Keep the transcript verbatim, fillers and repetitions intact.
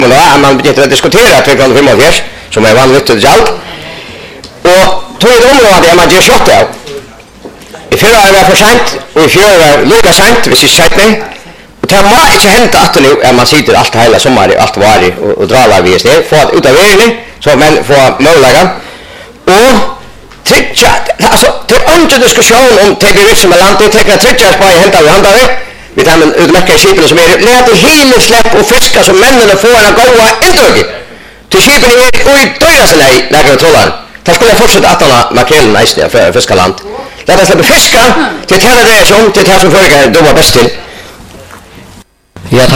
men då är man begynner att diskutera två gånger fem och fjärs, som är vanligt till allt. Och tog ett område där man gör shot av. I förra året var för sent, och i fjol var lika sent, hvis jag sagt mig. Och det må inte hända att nu är man sitter allt hela sommaren, allt varit och, och drar av vis det, för att utav vägen, så man får möjliga. Och trycka, alltså det är inte diskussion om tänker vi som är landet, tänker trycka på i hända vi handlar det. Vi tar en utmärkade skipen som är lät det hela släpp och fiska som männen får en goda intryck. Till skipen är i döja sig nej, lägger trollar. Det skulle jag fortsätta att alla makrelen i för fiskaland. Låt oss släppa fiska till att det är som till att som föregår då var bäst till.